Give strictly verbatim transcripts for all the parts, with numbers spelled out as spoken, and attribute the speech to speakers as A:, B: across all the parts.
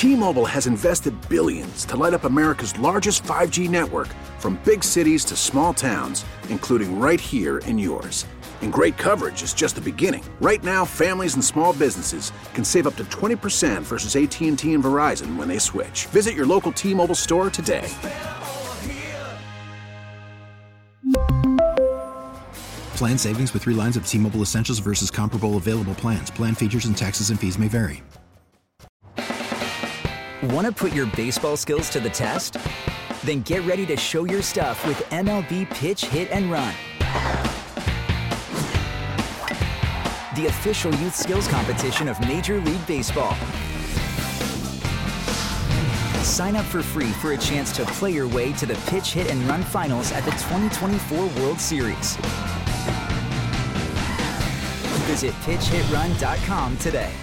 A: T-Mobile has invested billions to light up America's largest five G network, from big cities to small towns, including right here in yours. And great coverage is just the beginning. Right now, families and small businesses can save up to twenty percent versus A T and T and Verizon when they switch. Visit your local T-Mobile store today.
B: Plan savings with three lines of T-Mobile Essentials versus comparable available plans. Plan features and taxes and fees may vary.
C: Want to put your baseball skills to the test? Then get ready to show your stuff with M L B Pitch, Hit, and Run. The official youth skills competition of Major League Baseball. Sign up for free for a chance to play your way to the Pitch, Hit, and Run finals at the twenty twenty-four World Series. Visit pitch hit run dot com today.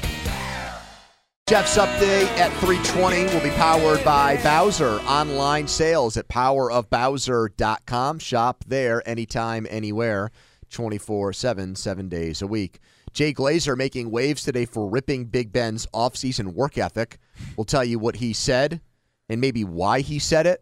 D: Jeff's Update at three twenty will be powered by Bowser. Online sales at power of bowser dot com. Shop there anytime, anywhere, twenty-four seven, seven days a week. Jay Glazer making waves today for ripping Big Ben's offseason work ethic. We'll tell you what he said and maybe why he said it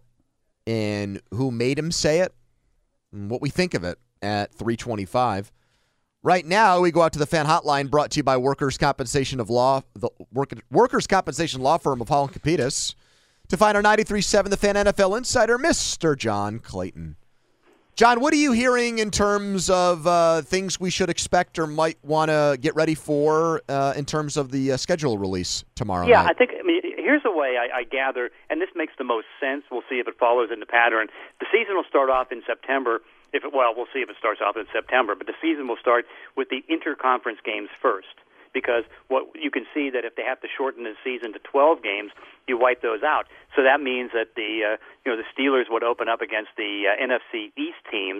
D: and who made him say it and what we think of it at three twenty-five. Right now, we go out to the fan hotline brought to you by Workers' Compensation of Law, the work, Workers' Compensation Law Firm of Hall and Capitas. To find our ninety-three point seven The Fan N F L insider, Mister John Clayton. John, what are you hearing in terms of uh, things we should expect or might want to get ready for uh, in terms of the uh, schedule release tomorrow
E: yeah,
D: night?
E: I think, I mean, here's a way I, I gather, and this makes the most sense. We'll see if it follows in the pattern. The season will start off in September. If it, well, we'll see if it starts off in September, but the season will start with the interconference games first, because what you can see that if they have to shorten the season to twelve games, you wipe those out. So that means that the uh, you know the Steelers would open up against the uh, N F C East teams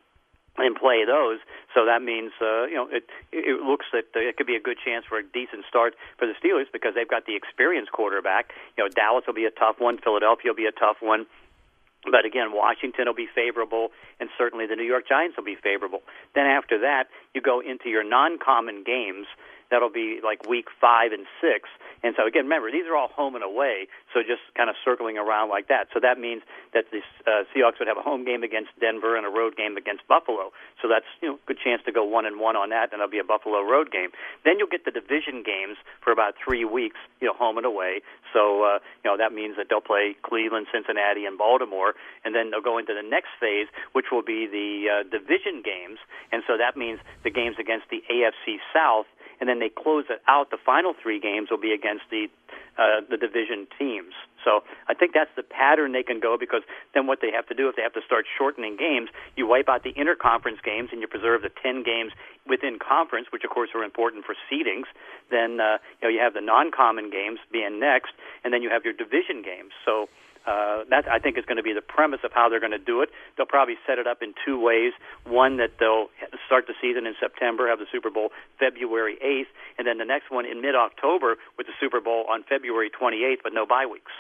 E: and play those. So that means uh, you know it it looks that it could be a good chance for a decent start for the Steelers because they've got the experienced quarterback. You know, Dallas will be a tough one, Philadelphia will be a tough one. But again, Washington will be favorable, and certainly the New York Giants will be favorable. Then after that, you go into your non-common games. That'll be like week five and six. And so, again, remember, these are all home and away, so just kind of circling around like that. So that means that the uh, Seahawks would have a home game against Denver and a road game against Buffalo. So that's, you know, a good chance to go one and one on that, and it'll be a Buffalo road game. Then you'll get the division games for about three weeks, you know, home and away. So, uh, you know, that means that they'll play Cleveland, Cincinnati, and Baltimore, and then they'll go into the next phase, which will be the uh, division games. And so that means the games against the A F C South, and then they close it out. The final three games will be against the uh, the division teams. So I think that's the pattern they can go, because then what they have to do, if they have to start shortening games, you wipe out the interconference games and you preserve the ten games within conference, which of course are important for seedings. Then uh, you know you have the non-common games being next, and then you have your division games. So Uh, that, I think, is going to be the premise of how they're going to do it. They'll probably set it up in two ways. One, that they'll start the season in September, have the Super Bowl February eighth, and then the next one in mid-October with the Super Bowl on February twenty-eighth, but no bye weeks.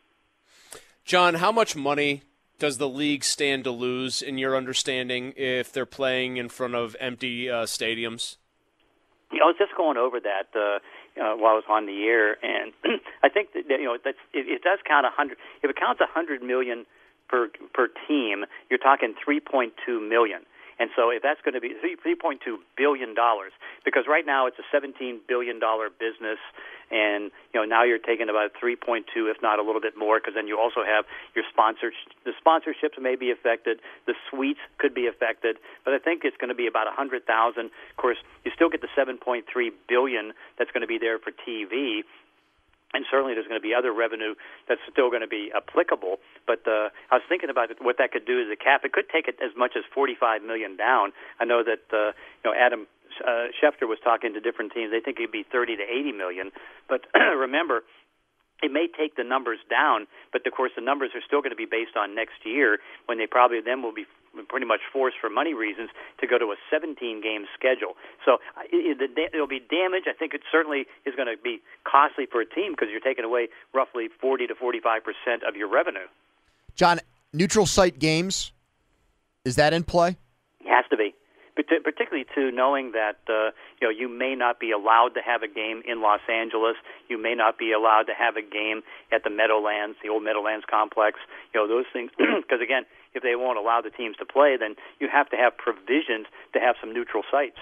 F: John, how much money does the league stand to lose, in your understanding, if they're playing in front of empty uh, stadiums?
E: You know, I was just going over that uh, uh, while I was on the air, and I think that, you know, that's, it, it does count a hundred. If it counts a hundred million per per team, you're talking three point two million. And so if that's going to be three point two billion dollars, because right now it's a seventeen billion dollars business, and you know now you're taking about three point two, if not a little bit more, because then you also have your sponsors. The sponsorships may be affected, the suites could be affected, but I think it's going to be about one hundred thousand. Of course, you still get the seven point three billion dollars that's going to be there for T V. And certainly there's going to be other revenue that's still going to be applicable. But uh, I was thinking about it, what that could do to the cap. It could take it as much as forty-five million dollars down. I know that uh, you know Adam uh, Schefter was talking to different teams. They think it would be thirty to eighty million dollars. But remember, it may take the numbers down, but of course the numbers are still going to be based on next year, when they probably then will be pretty much forced for money reasons to go to a seventeen-game schedule. So it, it, it'll be damage. I think it certainly is going to be costly for a team, because you're taking away roughly forty to forty-five percent of your revenue.
D: John, neutral site games, is that in play?
E: It has to be. particularly too, knowing that uh, you know you may not be allowed to have a game in Los Angeles, you may not be allowed to have a game at the Meadowlands, the old Meadowlands complex. You know those things, because again, if they won't allow the teams to play, then you have to have provisions to have some neutral sites.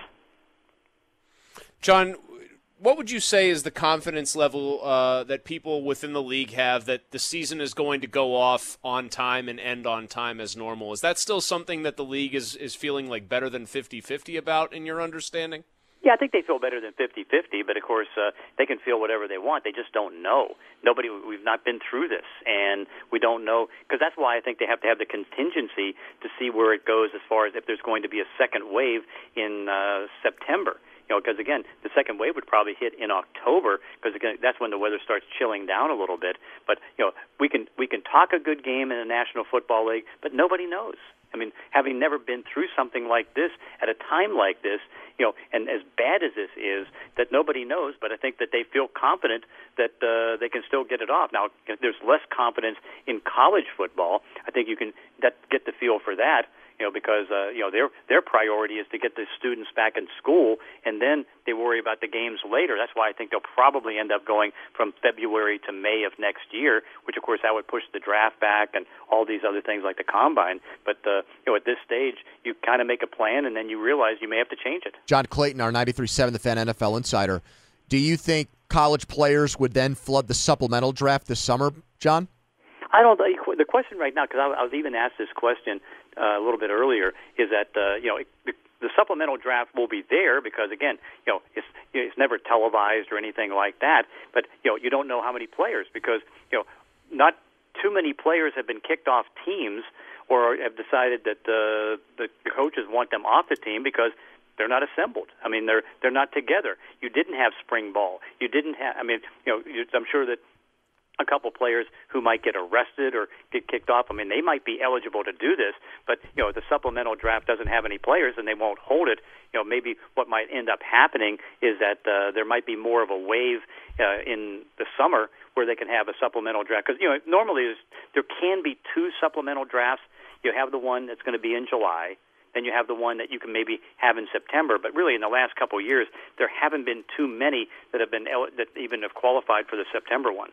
F: John, what would you say is the confidence level uh, that people within the league have that the season is going to go off on time and end on time as normal? Is that still something that the league is, is feeling like better than fifty-fifty about in your understanding?
E: Yeah, I think they feel better than fifty-fifty, but of course uh, they can feel whatever they want. They just don't know. Nobody, we've not been through this, and we don't know, because that's why I think they have to have the contingency to see where it goes as far as if there's going to be a second wave in uh, September. You know, because again, the second wave would probably hit in October, because again, that's when the weather starts chilling down a little bit. But you know, we can we can talk a good game in the National Football League, but nobody knows. I mean, having never been through something like this at a time like this, you know, and as bad as this is, that nobody knows. But I think that they feel confident that uh, they can still get it off. Now, there's less confidence in college football. I think you can that, get the feel for that. You know, because uh, you know their their priority is to get the students back in school, and then they worry about the games later. That's why I think they'll probably end up going from February to May of next year, which of course that would push the draft back and all these other things like the combine. But uh, you know, at this stage, you kind of make a plan, and then you realize you may have to change it.
D: John Clayton, our ninety-three point seven The Fan N F L insider. Do you think college players would then flood the supplemental draft this summer, John?
E: I don't. The question right now, because I was even asked this question Uh, a little bit earlier, is that uh, you know the, the supplemental draft will be there because again, you know it's it's never televised or anything like that. But you know you don't know how many players because you know not too many players have been kicked off teams or have decided that uh, the, the coaches want them off the team because they're not assembled. I mean they're they're not together. You didn't have spring ball. You didn't have. I mean you know you, I'm sure that a couple players who might get arrested or get kicked off. I mean, they might be eligible to do this, but you know, the supplemental draft doesn't have any players, and they won't hold it. You know, maybe what might end up happening is that uh, there might be more of a wave uh, in the summer where they can have a supplemental draft. Because you know, normally there can be two supplemental drafts. You have the one that's going to be in July. Then you have the one that you can maybe have in September. But really, in the last couple of years, there haven't been too many that have been el- that even have qualified for the September one.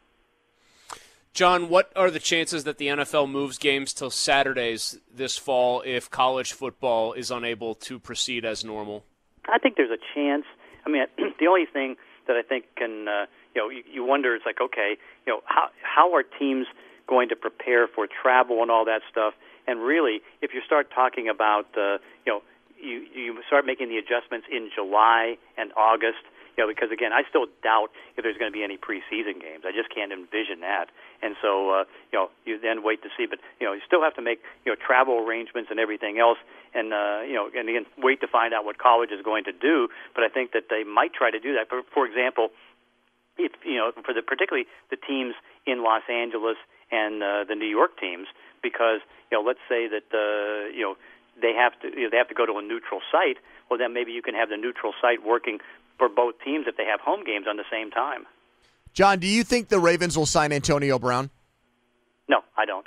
F: John, what are the chances that the N F L moves games till Saturdays this fall if college football is unable to proceed as normal?
E: I think there's a chance. I mean, the only thing that I think can, uh, you know, you, you wonder, it's like, okay, you know, how how are teams going to prepare for travel and all that stuff? And really, if you start talking about, uh, you know, you, you start making the adjustments in July and August, you know, because, again, I still doubt if there's going to be any preseason games. I just can't envision that. And so, uh, you know, you then wait to see. But, you know, you still have to make, you know, travel arrangements and everything else. And, uh, you know, and again, wait to find out what college is going to do. But I think that they might try to do that. For, for example, if, you know, for the particularly the teams in Los Angeles and uh, the New York teams, because, you know, let's say that, uh, you know, they have to you know, they have to go to a neutral site. Well, then maybe you can have the neutral site working for both teams if they have home games on the same time.
D: John, do you think the Ravens will sign Antonio Brown?
E: No, I don't.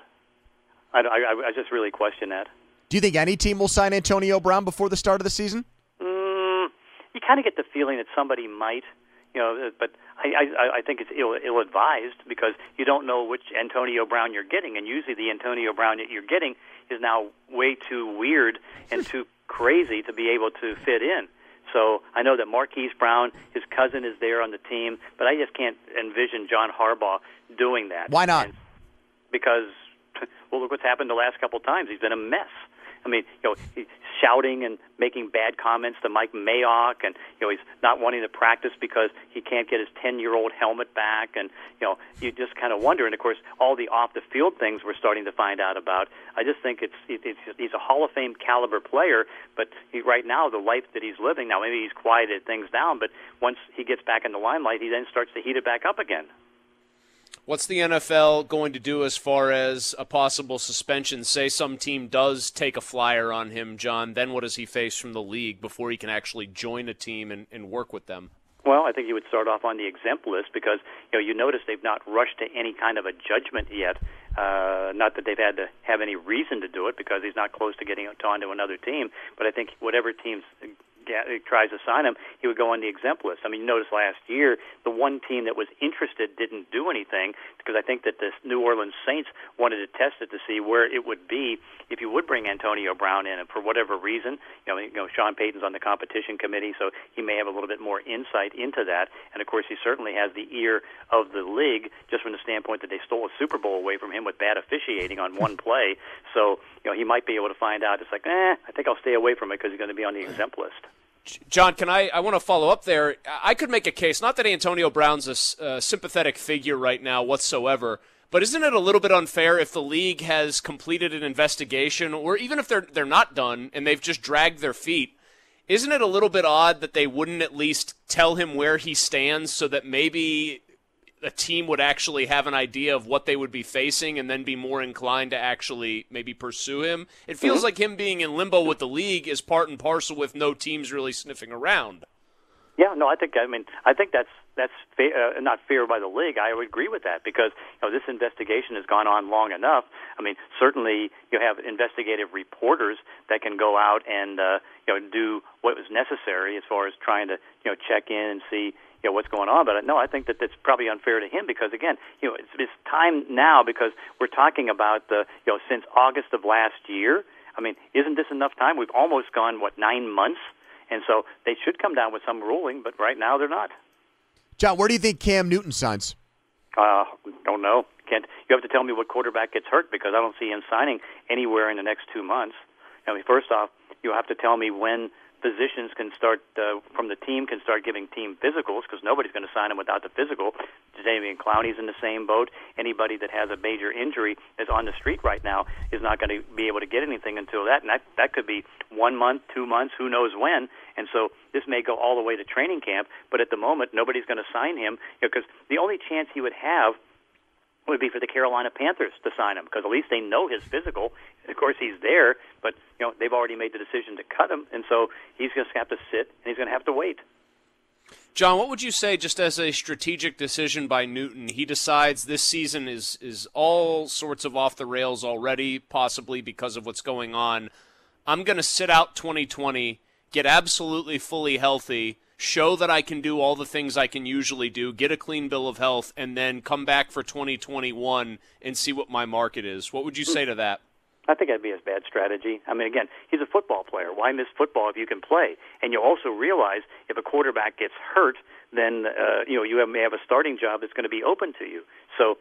E: I, I, I just really question that.
D: Do you think any team will sign Antonio Brown before the start of the season?
E: Mm, you kind of get the feeling that somebody might, you know, but I, I, I think it's ill, ill-advised because you don't know which Antonio Brown you're getting, and usually the Antonio Brown that you're getting is now way too weird and too crazy to be able to fit in. So I know that Marquise Brown, his cousin, is there on the team, but I just can't envision John Harbaugh doing that.
D: Why not?
E: And because, well, look what's happened the last couple of times. He's been a mess. I mean, you know, he's shouting and making bad comments to Mike Mayock, and you know, he's not wanting to practice because he can't get his ten-year-old helmet back, and you know, you just kind of wonder. And of course, all the off-the-field things we're starting to find out about. I just think it's, it's he's a Hall of Fame caliber player, but he, right now the life that he's living now, maybe he's quieted things down, but once he gets back in the limelight, he then starts to heat it back up again.
F: What's the N F L going to do as far as a possible suspension? Say some team does take a flyer on him, John, then what does he face from the league before he can actually join a team and, and work with them?
E: Well, I think you would start off on the exempt list because, you know, you notice they've not rushed to any kind of a judgment yet. Uh, not that they've had to have any reason to do it because he's not close to getting on to another team. But I think whatever team's tries to sign him, he would go on the exempt list. I mean, you notice last year, the one team that was interested didn't do anything because I think that the New Orleans Saints wanted to test it to see where it would be if you would bring Antonio Brown in. And for whatever reason, you know, you know, Sean Payton's on the competition committee, so he may have a little bit more insight into that. And, of course, he certainly has the ear of the league just from the standpoint that they stole a Super Bowl away from him with bad officiating on one play. So, you know, he might be able to find out. It's like, eh, I think I'll stay away from it because he's going to be on the exempt list.
F: John, can I, I want to follow up there. I could make a case, not that Antonio Brown's a uh, sympathetic figure right now whatsoever, but isn't it a little bit unfair if the league has completed an investigation, or even if they're they're not done and they've just dragged their feet, isn't it a little bit odd that they wouldn't at least tell him where he stands so that maybe a team would actually have an idea of what they would be facing and then be more inclined to actually maybe pursue him? It feels mm-hmm. like him being in limbo with the league is part and parcel with no teams really sniffing around.
E: Yeah, no, I think I mean I think that's that's fa- uh, not fair by the league. I would agree with that because you know this investigation has gone on long enough. I mean, certainly you have investigative reporters that can go out and uh, you know do what was necessary as far as trying to you know check in and see you know what's going on. But no, I think that that's probably unfair to him because again, you know, it's, it's time now because we're talking about the you know since August of last year. I mean, isn't this enough time? We've almost gone what nine months. And so they should come down with some ruling, but right now they're not.
D: John, where do you think Cam Newton signs?
E: Uh, don't know. Can't. You have to tell me what quarterback gets hurt because I don't see him signing anywhere in the next two months. I mean, first off, you have to tell me when physicians can start uh, from the team can start giving team physicals because nobody's going to sign him without the physical. Jadeveon Clowney's in the same boat. Anybody that has a major injury that's on the street right now is not going to be able to get anything until that, and that, that could be one month, two months, who knows when. And so this may go all the way to training camp, but at the moment nobody's going to sign him because the only chance he would have would be for the Carolina Panthers to sign him because at least they know his physical. Of course, he's there, but you know they've already made the decision to cut him, and so he's going to have to sit and he's going to have to wait.
F: John, what would you say just as a strategic decision by Newton? He decides this season is is all sorts of off the rails already, possibly because of what's going on. I'm going to sit out twenty twenty, get absolutely fully healthy, show that I can do all the things I can usually do, get a clean bill of health, and then come back for twenty twenty-one and see what my market is. What would you say to that?
E: I think that'd be a bad strategy. I mean, again, he's a football player. Why miss football if you can play? And you also realize if a quarterback gets hurt, then uh, you know you have, may have a starting job that's going to be open to you. So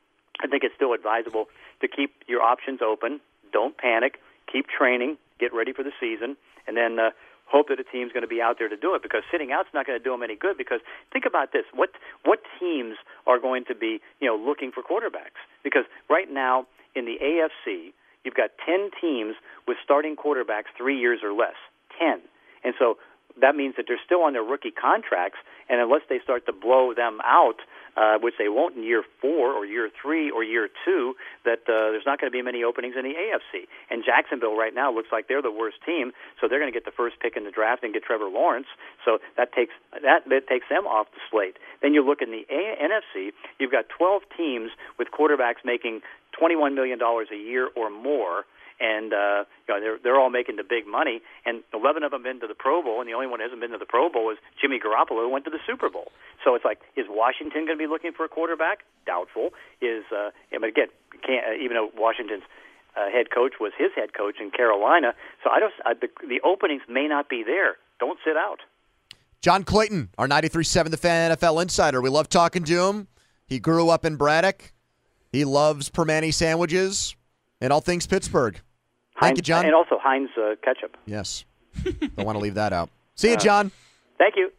E: I think it's still advisable to keep your options open. Don't panic. Keep training. Get ready for the season, and then uh, hope that a team's going to be out there to do it because sitting out's not going to do them any good because think about this. What what teams are going to be you know looking for quarterbacks? Because right now in the A F C, you've got ten teams with starting quarterbacks three years or less. ten. And so that means that they're still on their rookie contracts, and unless they start to blow them out, uh, which they won't in year four or year three or year two, that uh, there's not going to be many openings in the A F C. And Jacksonville right now looks like they're the worst team, so they're going to get the first pick in the draft and get Trevor Lawrence. So that takes that, that takes them off the slate. Then you look in the A- N F C, you've got twelve teams with quarterbacks making twenty-one million dollars a year or more, and uh, you know, they're they're all making the big money. And eleven of them been to the Pro Bowl, and the only one who hasn't been to the Pro Bowl is Jimmy Garoppolo, who went to the Super Bowl. So it's like, is Washington going to be looking for a quarterback? Doubtful. Is uh, but again, can't, uh, even though Washington's uh, head coach was his head coach in Carolina, so I don't. Uh, the, the openings may not be there. Don't sit out.
D: John Clayton, our ninety-three point seven The Fan N F L insider. We love talking to him. He grew up in Braddock. He loves Permane sandwiches and all things Pittsburgh. Thank
E: Heinz,
D: you, John.
E: And also Heinz uh, ketchup.
D: Yes. Don't want to leave that out. See you, John.
E: Uh, thank you.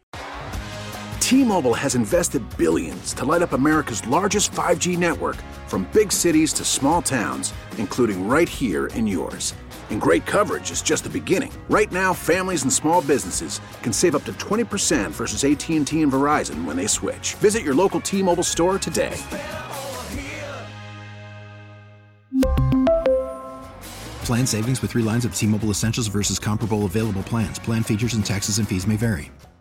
A: T-Mobile has invested billions to light up America's largest five G network from big cities to small towns, including right here in yours. And great coverage is just the beginning. Right now, families and small businesses can save up to twenty percent versus A T and T and Verizon when they switch. Visit your local T-Mobile store today.
B: Plan savings with three lines of T-Mobile Essentials versus comparable available plans. Plan features and taxes and fees may vary.